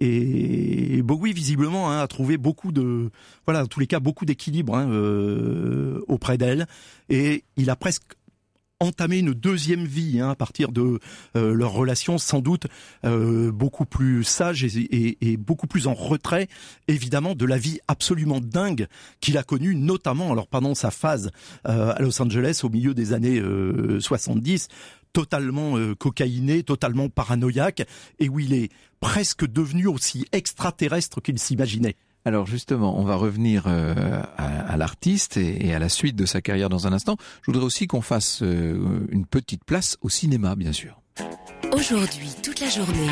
et Bowie visiblement hein, a trouvé beaucoup de voilà, en tous les cas beaucoup d'équilibre hein, euh, auprès d'elle. Et il a presque entamer une deuxième vie hein, à partir de euh, leur relation sans doute euh, beaucoup plus sage et, et, et beaucoup plus en retrait évidemment de la vie absolument dingue qu'il a connue notamment alors pendant sa phase euh, à Los Angeles au milieu des années euh, soixante-dix totalement euh, cocaïné, totalement paranoïaque et où il est presque devenu aussi extraterrestre qu'il s'imaginait. Alors justement, on va revenir euh, à, à l'artiste et, et à la suite de sa carrière dans un instant. Je voudrais aussi qu'on fasse euh, une petite place au cinéma, bien sûr. Aujourd'hui, toute la journée,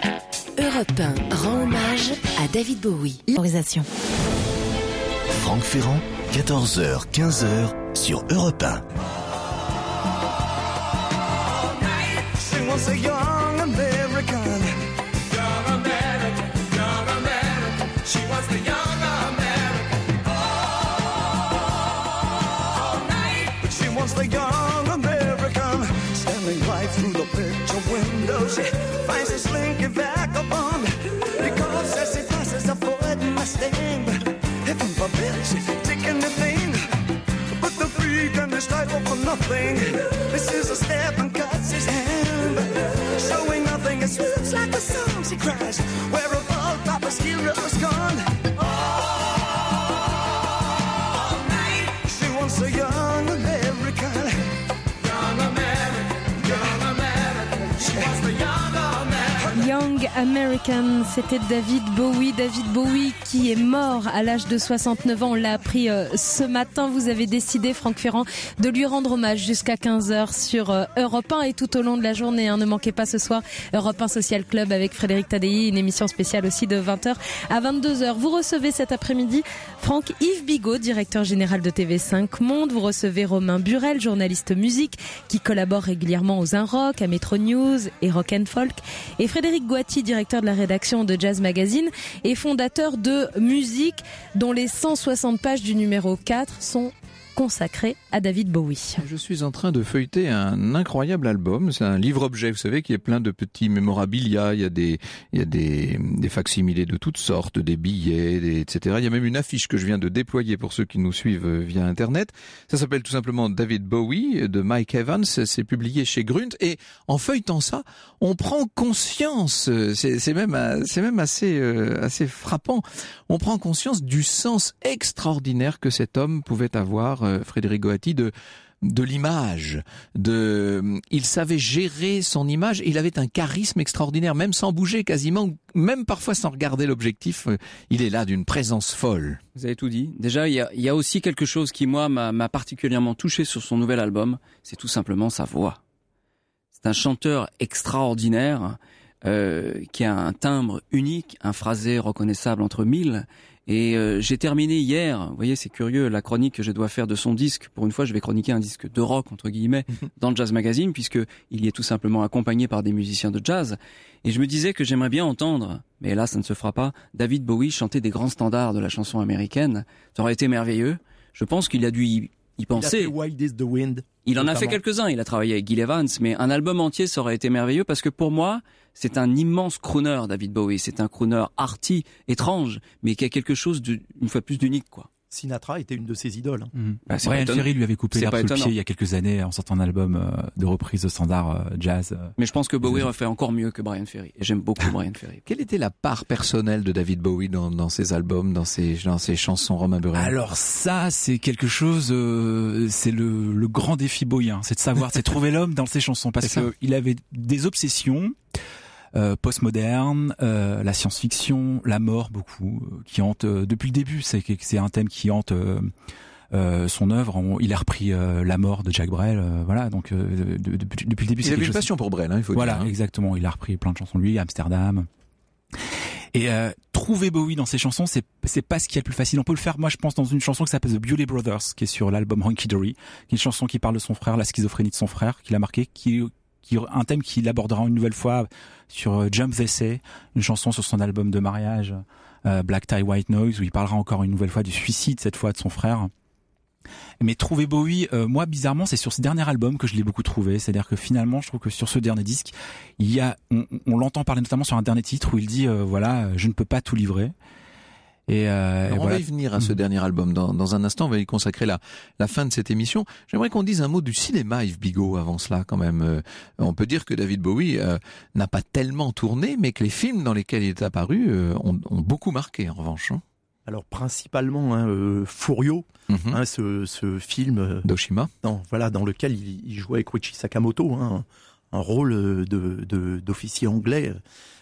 Europe un rend hommage à David Bowie. Autorisation. Franck Ferrand, quatorze heures quinze sur Europe un. wants the young American all night. She wants the young American standing right through the picture window. She finds a slinky vagabond because as he passes a Ford Mustang, heaven forbid she's taking the thing. But the freak and his title for nothing. This is a step and cuts his hand, showing nothing. It swoops like a song. She cries, where have all Papa's heroes gone? All night. She wants a young American. Young American, young American. She wants the young American. Young American, c'était David Bowie. David Bowie qui est mort à l'âge de soixante-neuf ans. On l'a appris euh, ce matin. Vous avez décidé, Franck Ferrand, de lui rendre hommage jusqu'à quinze heures sur euh, Europe un et tout au long de la journée. Hein, ne manquez pas ce soir Europe un Social Club avec Frédéric Tadei, une émission spéciale aussi de vingt heures à vingt-deux heures. Vous recevez cet après-midi Franck Yves Bigot, directeur général de T V cinq Monde. Vous recevez Romain Burel, journaliste musique qui collabore régulièrement aux Un Rock, à Metro News et Rock and Folk. Et Frédéric Goati, directeur de la rédaction de Jazz Magazine et fondateur de Musique, dont les cent soixante pages du numéro quatre sont consacré à David Bowie. Je suis en train de feuilleter un incroyable album. C'est un livre-objet, vous savez, qui est plein de petits mémorabilia. Il y a des, il y a des, des facsimilés de toutes sortes, des billets, des, et cetera. Il y a même une affiche que je viens de déployer pour ceux qui nous suivent via Internet. Ça s'appelle tout simplement David Bowie de Mike Evans. C'est publié chez Grunt. Et en feuilletant ça, on prend conscience. C'est, c'est même, c'est même assez, euh, assez frappant. On prend conscience du sens extraordinaire que cet homme pouvait avoir. Frédéric Goati, de de l'image, de il savait gérer son image, il avait un charisme extraordinaire, même sans bouger quasiment, même parfois sans regarder l'objectif, il est là d'une présence folle. Vous avez tout dit. Déjà, il y a, il y a aussi quelque chose qui, moi, m'a, m'a particulièrement touché sur son nouvel album, c'est tout simplement sa voix. C'est un chanteur extraordinaire, euh, qui a un timbre unique, un phrasé reconnaissable entre mille. Et euh, j'ai terminé hier, vous voyez, c'est curieux, la chronique que je dois faire de son disque. Pour une fois, je vais chroniquer un disque de rock, entre guillemets, dans le Jazz Magazine, puisque il y est tout simplement accompagné par des musiciens de jazz. Et je me disais que j'aimerais bien entendre, mais là, ça ne se fera pas, David Bowie chanter des grands standards de la chanson américaine. Ça aurait été merveilleux. Je pense qu'il a dû y, y penser. Il a fait Wild is the Wind. Il en notamment. a fait quelques-uns. Il a travaillé avec Gil Evans, mais un album entier, ça aurait été merveilleux parce que pour moi, c'est un immense crooner, David Bowie. C'est un crooner arty, étrange, mais qui a quelque chose de, une fois plus d'unique, quoi. Sinatra était une de ses idoles. Hein. Mmh. Bah, c'est Brian pas Ferry lui avait coupé c'est l'herbe pas sous le étonnant. pied il y a quelques années en sortant un album euh, de reprise de standard euh, jazz. Euh. Mais je pense que Bowie refait encore mieux que Brian Ferry. Et j'aime beaucoup Brian Ferry. Quelle était la part personnelle de David Bowie dans, dans ses albums, dans ses, dans ses chansons, Romain Burel? Alors ça, c'est quelque chose, euh, c'est le, le grand défi bowien, c'est de savoir, c'est de trouver l'homme dans ses chansons, parce qu'il avait des obsessions. Euh, postmoderne, euh, la science-fiction, la mort, beaucoup, euh, qui hante euh, depuis le début. C'est c'est un thème qui hante euh, euh, son œuvre. On, il a repris euh, la mort de Jacques Brel, euh, voilà. Donc euh, de, de, depuis, depuis le début, il c'est avait quelque une chose... passion pour Brel, hein, il faut voilà, dire. Voilà, hein. Exactement. Il a repris plein de chansons de lui, Amsterdam. Et euh, trouver Bowie dans ses chansons, c'est c'est pas ce qui est le plus facile. On peut le faire, moi je pense, dans une chanson qui s'appelle The Bewlay Brothers, qui est sur l'album Hunky Dory, qui est une chanson qui parle de son frère, la schizophrénie de son frère, qui l'a marqué, qui qui un thème qu'il abordera une nouvelle fois sur Jump They Say, une chanson sur son album de mariage euh, Black Tie White Noise, où il parlera encore une nouvelle fois du suicide, cette fois de son frère. Mais trouver Bowie, euh, moi bizarrement, c'est sur ce dernier album que je l'ai beaucoup trouvé. C'est-à-dire que finalement, je trouve que sur ce dernier disque, il y a, on, on l'entend parler notamment sur un dernier titre où il dit, euh, voilà, je ne peux pas tout livrer. Et, euh, Alors et on voilà. va y venir à ce mmh. dernier album dans, dans un instant. On va y consacrer la, la fin de cette émission. J'aimerais qu'on dise un mot du cinéma, Yves Bigot, avant cela quand même. Euh, on peut dire que David Bowie euh, n'a pas tellement tourné, mais que les films dans lesquels il est apparu euh, ont, ont beaucoup marqué en revanche. Hein. Alors principalement hein, euh, Furio, mmh. hein, ce, ce film euh, d'Oshima, dans, voilà, dans lequel il, il jouait avec Ruichi Sakamoto, hein, un rôle de, de, d'officier anglais,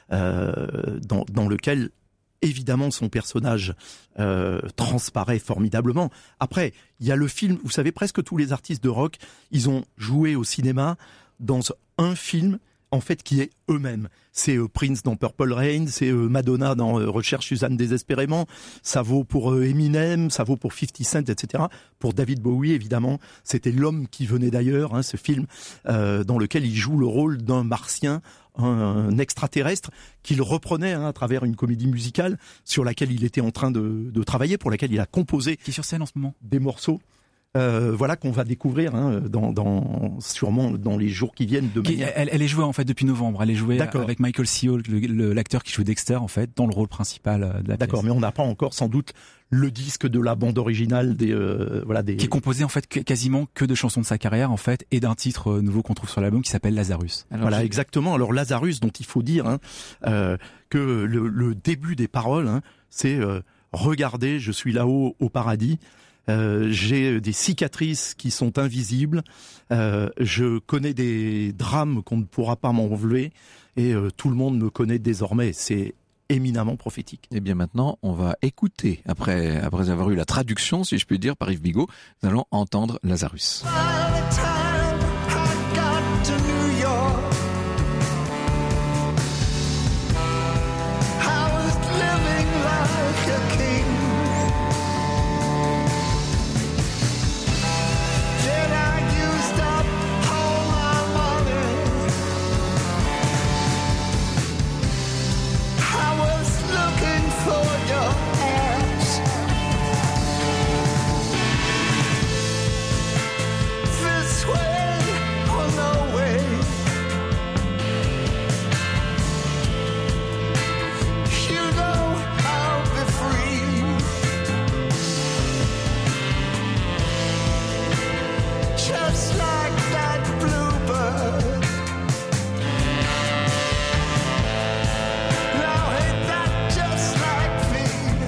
euh, dans, dans lequel évidemment son personnage euh, transparaît formidablement. Après, il y a le film, vous savez, presque tous les artistes de rock, ils ont joué au cinéma dans un film en fait qui est eux-mêmes. C'est euh, Prince dans Purple Rain, c'est euh, Madonna dans euh, Recherche Suzanne désespérément, ça vaut pour euh, Eminem, ça vaut pour fifty Cent, et cetera. Pour David Bowie, évidemment, c'était L'homme qui venait d'ailleurs, hein, ce film euh, dans lequel il joue le rôle d'un martien, un, un extraterrestre, qu'il reprenait hein, à travers une comédie musicale sur laquelle il était en train de, de travailler, pour laquelle il a composé Qui est sur scène en ce moment. des morceaux. Euh, voilà qu'on va découvrir hein, dans, dans sûrement dans les jours qui viennent. De Qui, manière... elle, elle est jouée en fait depuis novembre. Elle est jouée D'accord. avec Michael C. Hall, le- le- l'acteur qui joue Dexter en fait, dans le rôle principal euh, de la D'accord, pièce. mais on n'a pas encore sans doute le disque de la bande originale des euh, voilà des. Qui est composé en fait que- quasiment que de chansons de sa carrière en fait et d'un titre euh, nouveau qu'on trouve sur l'album qui s'appelle Lazarus. Alors, Voilà, j'ai- exactement. Alors Lazarus, dont il faut dire hein, euh, que le, le début des paroles, hein, c'est euh, regardez, je suis là-haut au paradis. Euh, j'ai des cicatrices qui sont invisibles. Euh, je connais des drames qu'on ne pourra pas m'enlever, et euh, tout le monde me connaît désormais. C'est éminemment prophétique. Eh bien maintenant, on va écouter, après, après avoir eu la traduction, si je puis dire, par Yves Bigot, nous allons entendre Lazarus. By the time I got to New York, I was living like a king. Then I used up all my money. I was looking for your ass. This way or no way. You know I'll be free. Just like that bluebird. Now ain't that just like me?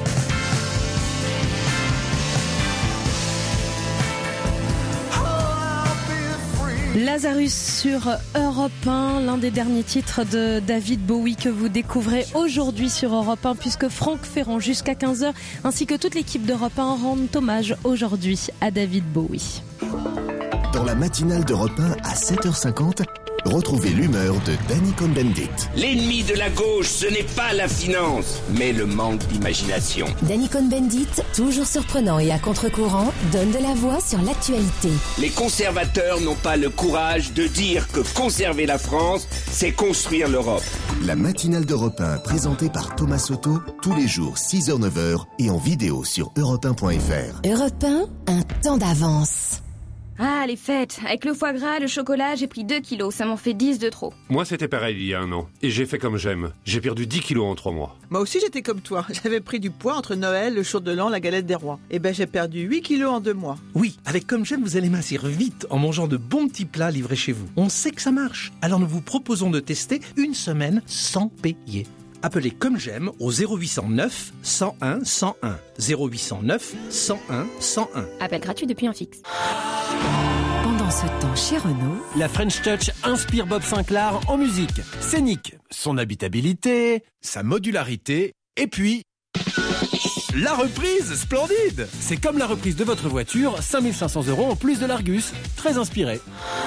Oh, I'll be free. Lazarus sur Europe un, l'un des derniers titres de David Bowie que vous découvrez aujourd'hui sur Europe un, puisque Franck Ferrand jusqu'à quinze heures ainsi que toute l'équipe d'Europe un rendent hommage aujourd'hui à David Bowie. Dans la matinale d'Europe un à sept heures cinquante, retrouvez l'humeur de Danny Cohn-Bendit. L'ennemi de la gauche, ce n'est pas la finance, mais le manque d'imagination. Danny Cohn-Bendit, toujours surprenant et à contre-courant, donne de la voix sur l'actualité. Les conservateurs n'ont pas le courage de dire que conserver la France, c'est construire l'Europe. La matinale d'Europe un présentée par Thomas Soto, tous les jours six heures neuf heures et en vidéo sur europe un point f r. Europe un, un temps d'avance. Ah, les fêtes. Avec le foie gras, le chocolat, j'ai pris deux kilos. Ça m'en fait dix de trop. Moi, c'était pareil il y a un an. Et j'ai fait comme j'aime. J'ai perdu dix kilos en trois mois. Moi aussi, j'étais comme toi. J'avais pris du poids entre Noël, le jour de l'an, la galette des rois. Et ben, j'ai perdu huit kilos en deux mois. Oui, avec Comme J'aime, vous allez mincir vite en mangeant de bons petits plats livrés chez vous. On sait que ça marche. Alors nous vous proposons de tester une semaine sans payer. Appelez Comme J'aime au zéro huit cent neuf cent un cent un. zéro huit cent neuf cent un cent un. Appel gratuit depuis un fixe. Pendant ce temps chez Renault, La French Touch inspire Bob Sinclair en musique. Scénique, son habitabilité, sa modularité, et puis... la reprise, splendide! C'est comme la reprise de votre voiture, cinq mille cinq cents euros en plus de l'Argus. Très inspiré.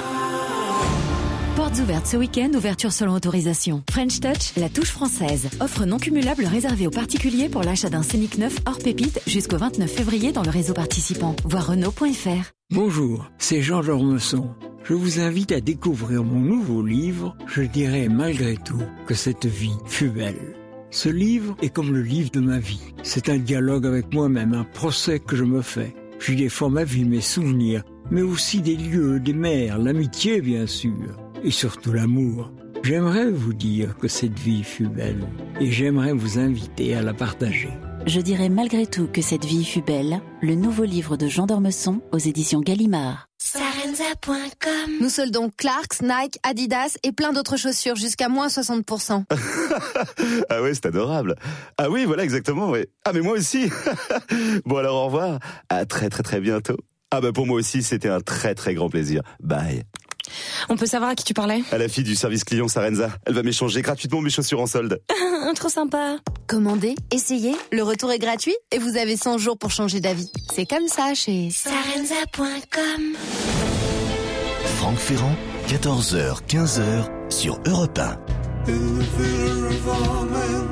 portes ouvertes ce week-end, ouverture selon autorisation. French Touch, la touche française. Offre non cumulable réservée aux particuliers pour l'achat d'un Scénic neuf hors pépite jusqu'au vingt-neuf février dans le réseau participant. Voir Renault point f r. Bonjour, c'est Jean Dormesson. Je vous invite à découvrir mon nouveau livre, Je dirais malgré tout que cette vie fut belle. Ce livre est comme le livre de ma vie. C'est un dialogue avec moi-même, un procès que je me fais. J'y défends ma vie, mes souvenirs, mais aussi des lieux, des mers, l'amitié bien sûr, et surtout l'amour. J'aimerais vous dire que cette vie fut belle, et j'aimerais vous inviter à la partager. Je dirais malgré tout que cette vie fut belle, le nouveau livre de Jean Dormesson aux éditions Gallimard. Sarenza point com. Nous soldons Clarks, Nike, Adidas et plein d'autres chaussures jusqu'à moins soixante pour cent. Ah ouais, c'est adorable. Ah oui, voilà, exactement, ouais. Ah mais moi aussi. Bon alors au revoir. À très très très bientôt. Ah bah pour moi aussi, c'était un très très grand plaisir. Bye. On peut savoir à qui tu parlais? À la fille du service client Sarenza. Elle va m'échanger gratuitement mes chaussures en solde. Trop sympa. Commandez, essayez, le retour est gratuit et vous avez cent jours pour changer d'avis. C'est comme ça chez Sarenza point com. Franck Ferrand, quatorze heures quinze heures sur Europe un. In the villa of our men,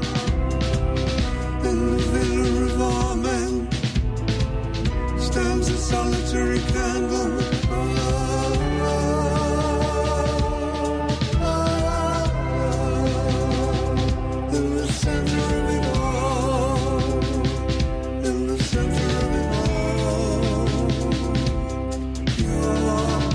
in the villa of our men, stands a solitary candle. Ah, ah, ah, ah, in the center of it all, in the center of it all, you're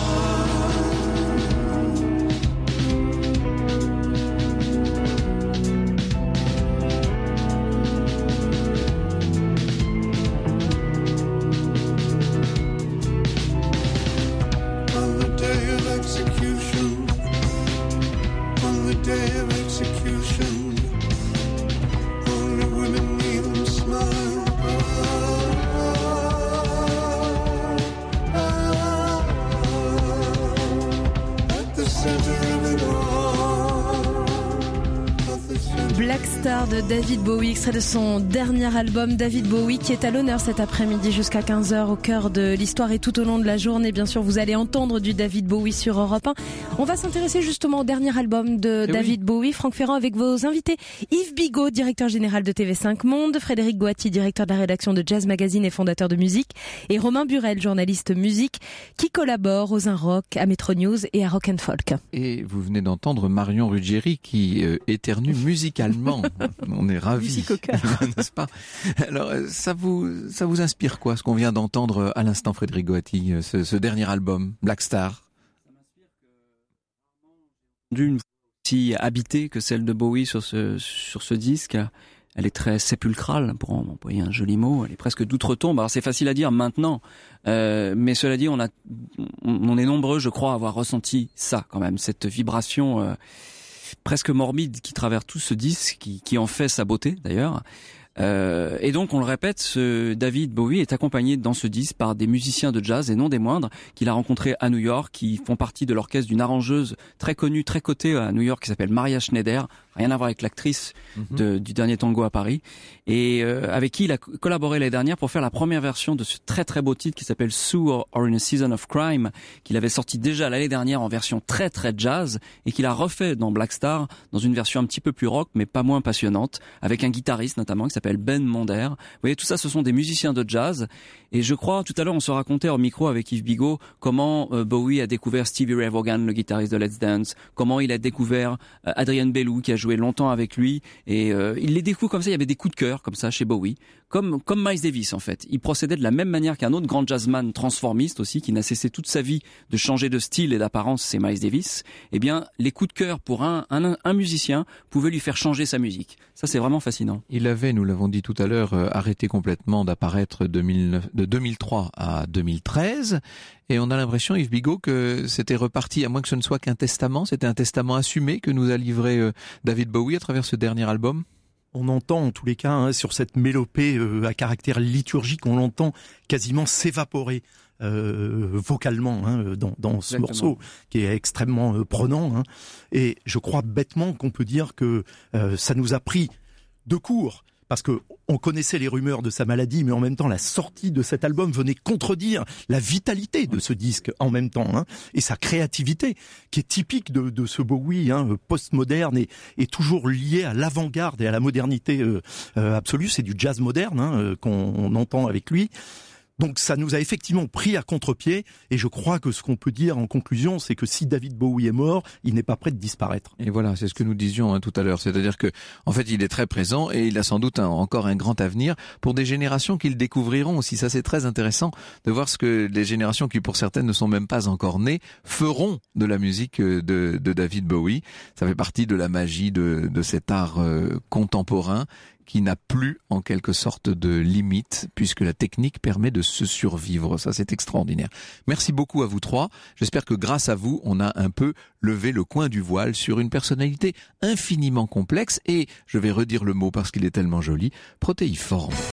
execution, on the day of execution, only women kneel and smile. Ah, ah, ah, at the center of it all, at the center. Black Star de David Bowie, extrait de son dernier album David Bowie, qui est à l'honneur cet après-midi jusqu'à quinze heures au cœur de l'histoire et tout au long de la journée. Bien sûr, vous allez entendre du David Bowie sur Europe un. On va s'intéresser justement au dernier album de et David oui. Bowie, Franck Ferrand, avec vos invités. Yves Bigot, directeur général de T V cinq Monde, Frédéric Goati, directeur de la rédaction de Jazz Magazine et fondateur de musique, et Romain Burel, journaliste musique, qui collabore aux Un Rock, à Metro News et à Rock and Folk. Et vous venez d'entendre Marion Ruggieri qui euh, éternue musicalement. On est ravis, musique au cœur, n'est-ce pas? Alors, ça vous, ça vous inspire quoi, ce qu'on vient d'entendre à l'instant, Frédéric Goati, ce, ce dernier album, Black Star? D'une si habitée que celle de Bowie sur ce, sur ce disque. Elle est très sépulcrale, pour employer un joli mot. Elle est presque d'outre-tombe. Alors c'est facile à dire maintenant, euh, mais cela dit, on a, on est nombreux, je crois, à avoir ressenti ça quand même, cette vibration euh, presque morbide qui traverse tout ce disque, qui, qui en fait sa beauté d'ailleurs. Euh, et donc, on le répète, ce David Bowie est accompagné dans ce disque par des musiciens de jazz et non des moindres qu'il a rencontrés à New York, qui font partie de l'orchestre d'une arrangeuse très connue, très cotée à New York, qui s'appelle Maria Schneider. Rien à voir avec l'actrice mm-hmm. de, du dernier tango à Paris, et euh, avec qui il a collaboré l'année dernière pour faire la première version de ce très très beau titre qui s'appelle Sue or in a Season of Crime, qu'il avait sorti déjà l'année dernière en version très très jazz et qu'il a refait dans Black Star dans une version un petit peu plus rock mais pas moins passionnante, avec un guitariste notamment qui s'appelle Ben Monder. Vous voyez, tout ça, ce sont des musiciens de jazz. Et je crois, tout à l'heure, on se racontait au micro avec Yves Bigot comment euh, Bowie a découvert Stevie Ray Vaughan, le guitariste de Let's Dance, comment il a découvert euh, Adrian Belew, qui a joué longtemps avec lui. Et euh, il les découvre comme ça. Il y avait des coups de cœur comme ça chez Bowie, comme comme Miles Davis en fait. Il procédait de la même manière qu'un autre grand jazzman transformiste aussi, qui n'a cessé toute sa vie de changer de style et d'apparence, c'est Miles Davis. Eh bien, les coups de cœur pour un un, un musicien pouvaient lui faire changer sa musique. Ça, c'est vraiment fascinant. Il avait, nous l'avons dit tout à l'heure, euh, arrêté complètement d'apparaître de, de deux mille trois à deux mille treize, et on a l'impression, Yves Bigot, que c'était reparti, à moins que ce ne soit qu'un testament, c'était un testament assumé que nous a livré euh, David Bowie à travers ce dernier album. On entend en tous les cas hein, sur cette mélopée euh, à caractère liturgique, on l'entend quasiment s'évaporer euh, vocalement hein, dans, dans ce Exactement. morceau qui est extrêmement euh, prenant. Hein. Et je crois bêtement qu'on peut dire que euh, ça nous a pris de court. Parce que on connaissait les rumeurs de sa maladie, mais en même temps, la sortie de cet album venait contredire la vitalité de ce disque en même temps, hein, et sa créativité, qui est typique de, de ce Bowie hein, postmoderne et, et toujours lié à l'avant-garde et à la modernité euh, euh, absolue. C'est du jazz moderne hein, qu'on entend avec lui. Donc ça nous a effectivement pris à contre-pied, et je crois que ce qu'on peut dire en conclusion, c'est que si David Bowie est mort, il n'est pas prêt de disparaître. Et voilà, c'est ce que nous disions hein, tout à l'heure, c'est-à-dire que en fait il est très présent et il a sans doute un, encore un grand avenir pour des générations qui le découvriront aussi. Ça c'est très intéressant de voir ce que les générations qui pour certaines ne sont même pas encore nées feront de la musique de, de David Bowie. Ça fait partie de la magie de, de cet art euh, contemporain qui n'a plus en quelque sorte de limite puisque la technique permet de se survivre. Ça, c'est extraordinaire. Merci beaucoup à vous trois. J'espère que grâce à vous, on a un peu levé le coin du voile sur une personnalité infiniment complexe et, je vais redire le mot parce qu'il est tellement joli, protéiforme.